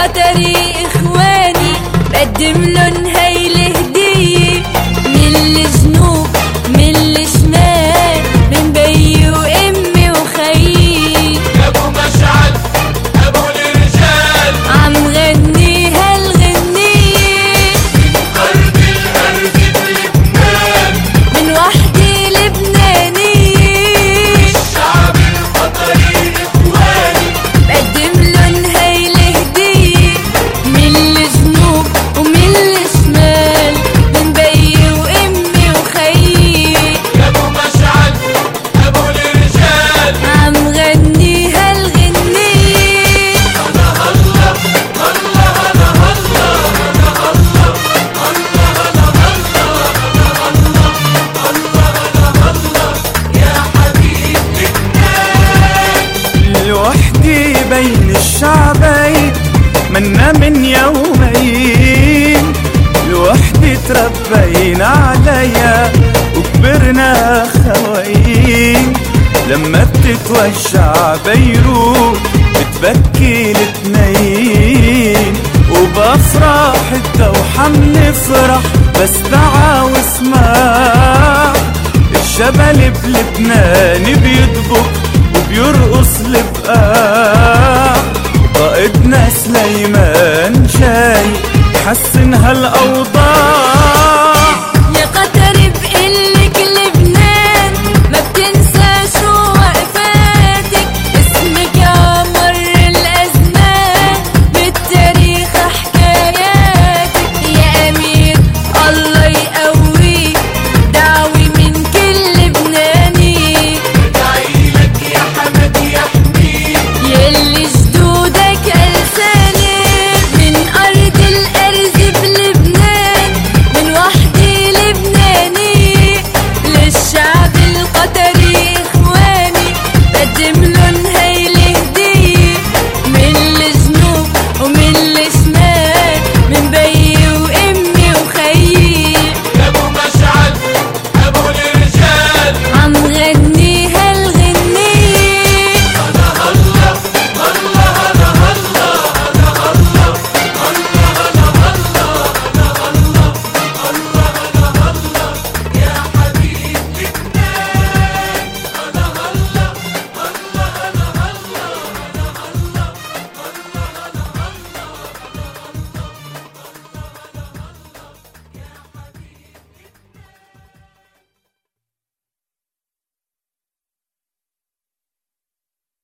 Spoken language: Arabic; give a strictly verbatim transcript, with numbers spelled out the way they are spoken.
طريق اخواني بقدم لهم هاي الهدية من الجنوب من الشمال من بيي وامي وخيي ابو مشعل ابو الرجال عم غني هالغنية من قلب الارض بلبنان من وحدة لبنانية الشعب القطري اخواني بقدم لهم هاي الهدية من الجنوب ومن الشمال من بيي وامي وخيي ابو مشعل ابو الرجال عم غني هالغنية الله الله الله الله الله يا حبيب لبنان لوحدي بين الشعبين منا من يومين لوحدي تربينا عليا وكبرنا خوين لما بتتوجع بيروت بتبكي الاتنين وبافراح الدوحة منفرح بس تعا واسمع الجبل بلبنان